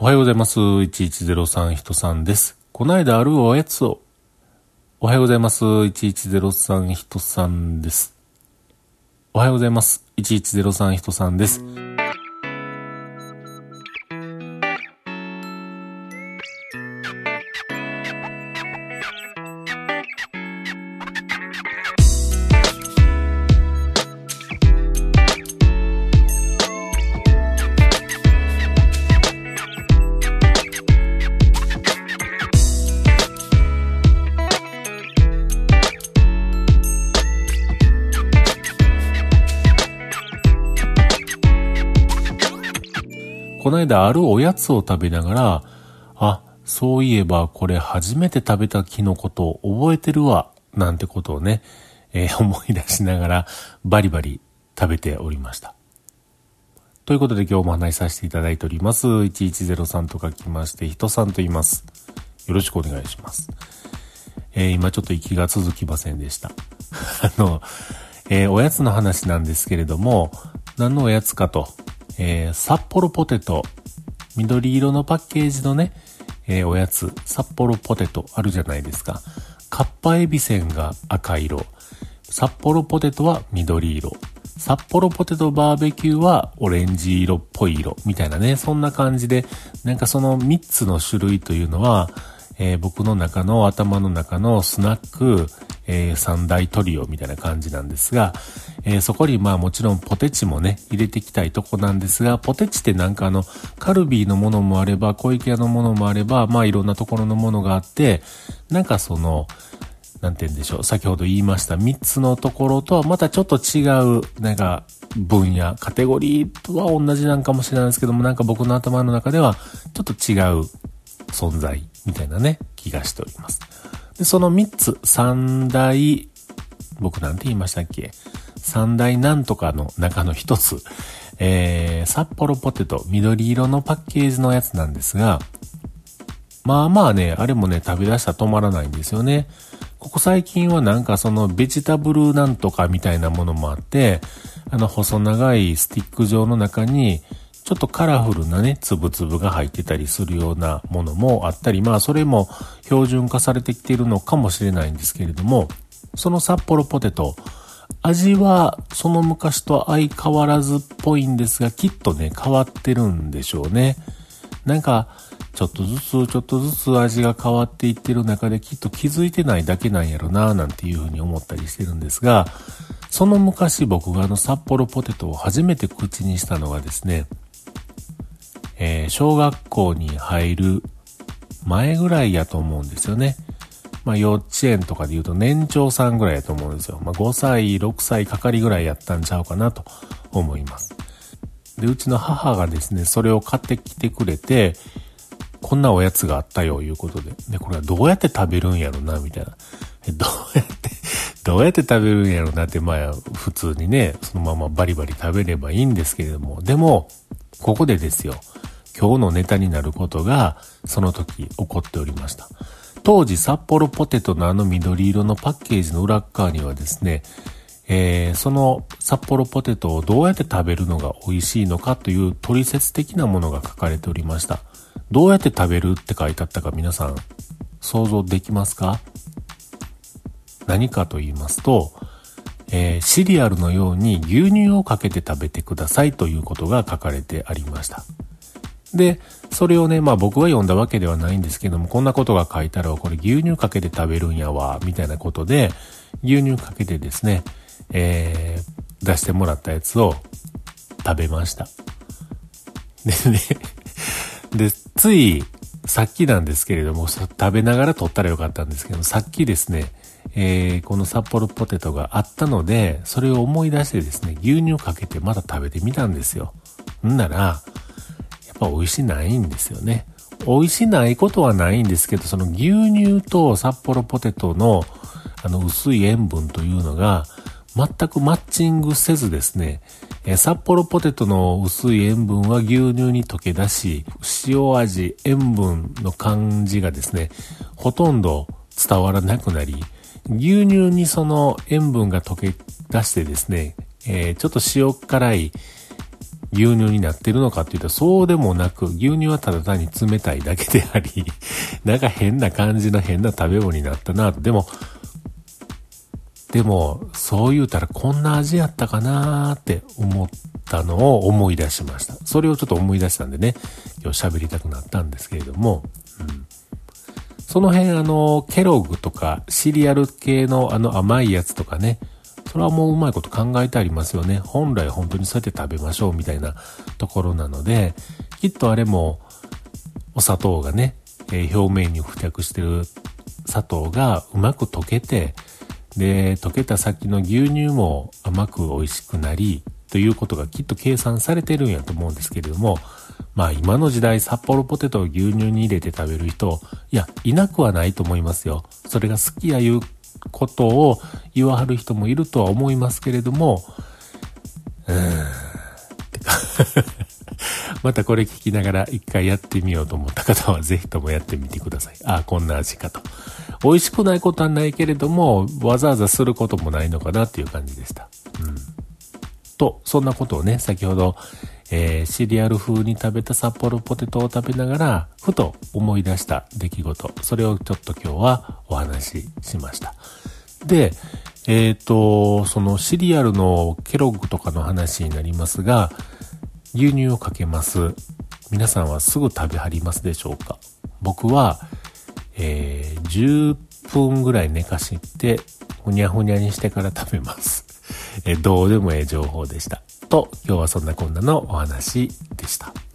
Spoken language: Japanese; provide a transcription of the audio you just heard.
おはようございます。1103人さんです。この間あるおやつを。おはようございます。1103人さんです。おはようございます。1103人さんです。この間あるおやつを食べながら、そういえばこれ初めて食べた日のことを覚えてるわ、なんてことをね、思い出しながらバリバリ食べておりました。ということで今日もお話しさせていただいております。1103と書きまして、人さんと言います。よろしくお願いします。今ちょっと息が続きませんでした。おやつの話なんですけれども、何のおやつかと、札幌ポテト、緑色のパッケージのね、おやつ、札幌ポテトあるじゃないですか。カッパエビせんが赤色、札幌ポテトは緑色、札幌ポテトバーベキューはオレンジ色っぽい色みたいなね、そんな感じで、なんかその3つの種類というのは、僕の頭の中のスナック、三大トリオみたいな感じなんですが、そこにもちろんポテチもね入れていきたいとこなんですが、ポテチってなんかカルビーのものもあれば小池屋のものもあれば、いろんなところのものがあって、なんかなんて言うんでしょう、先ほど言いました3つのところとはまたちょっと違うなんか分野、カテゴリーとは同じなんかもしれないですけども、なんか僕の頭の中ではちょっと違う存在みたいなね気がしております。でその3つ、三大、僕なんて言いましたっけ、三大なんとかの中の一つ、札幌ポテト、緑色のパッケージのやつなんですが、ね、あれもね、食べ出したら止まらないんですよね。ここ最近はなんかベジタブルなんとかみたいなものもあって、細長いスティック状の中に、ちょっとカラフルなね、つぶつぶが入ってたりするようなものもあったり、それも標準化されてきているのかもしれないんですけれども、その札幌ポテト、味はその昔と相変わらずっぽいんですが、きっとね、変わってるんでしょうね。なんか、ちょっとずつ味が変わっていってる中できっと気づいてないだけなんやろな、なんていうふうに思ったりしてるんですが、その昔僕が札幌ポテトを初めて口にしたのがですね、小学校に入る前ぐらいやと思うんですよね。幼稚園とかで言うと年長さんぐらいやと思うんですよ。5歳、6歳かかりぐらいやったんちゃうかなと思います。で、うちの母がですね、それを買ってきてくれて、こんなおやつがあったよ、いうことで。で、これはどうやって食べるんやろな、みたいな。どうやって食べるんやろなって、普通にね、そのままバリバリ食べればいいんですけれども、でも、ここでですよ、今日のネタになることが、その時起こっておりました。当時、札幌ポテトの緑色のパッケージの裏側にはですね、その札幌ポテトをどうやって食べるのが美味しいのかという取説的なものが書かれておりました。どうやって食べるって書いてあったか皆さん想像できますか？何かと言いますと、シリアルのように牛乳をかけて食べてくださいということが書かれてありました。で、それをね、僕は読んだわけではないんですけども、こんなことが書いたらこれ牛乳かけて食べるんやわ、みたいなことで、牛乳かけてですね、出してもらったやつを食べました。で、ついさっきなんですけれども、食べながら撮ったらよかったんですけど、さっきですね、この札幌ポテトがあったので、それを思い出してですね、牛乳かけてまた食べてみたんですよ。んなら、やっぱ美味しないんですよね。美味しないことはないんですけど、その牛乳と札幌ポテトの薄い塩分というのが全くマッチングせずですね、札幌ポテトの薄い塩分は牛乳に溶け出し、塩味、塩分の感じがですね、ほとんど伝わらなくなり、牛乳にその塩分が溶け出してですね、ちょっと塩辛い牛乳になってるのかっていうとそうでもなく、牛乳はただ単に冷たいだけであり、なんか変な感じの変な食べ物になったなと。でも、そう言うたらこんな味やったかなーって思ったのを思い出しました。それをちょっと思い出したんでね、今日喋りたくなったんですけれども、その辺ケロッグとかシリアル系の甘いやつとかね、それはもううまいこと考えてありますよね。本来本当にそうやって食べましょうみたいなところなので、きっとあれもお砂糖がね、表面に付着してる砂糖がうまく溶けて、で、溶けた先の牛乳も甘く美味しくなり、ということがきっと計算されてるんやと思うんですけれども、まあ今の時代札幌ポテトを牛乳に入れて食べる人、いなくはないと思いますよ。それが好きやいうことを言わはる人もいるとは思いますけれども、またこれ聞きながら一回やってみようと思った方はぜひともやってみてください。こんな味かと。美味しくないことはないけれども、わざわざすることもないのかなっていう感じでした。そんなことをね、先ほど、シリアル風に食べた札幌ポテトを食べながら、ふと思い出した出来事。それをちょっと今日はお話ししました。で、そのシリアルのケロッグとかの話になりますが、牛乳をかけます。皆さんはすぐ食べはりますでしょうか？僕は、10分ぐらい寝かして、ふにゃふにゃにしてから食べます。どうでもええ情報でした。今日はそんなこんなのお話でした。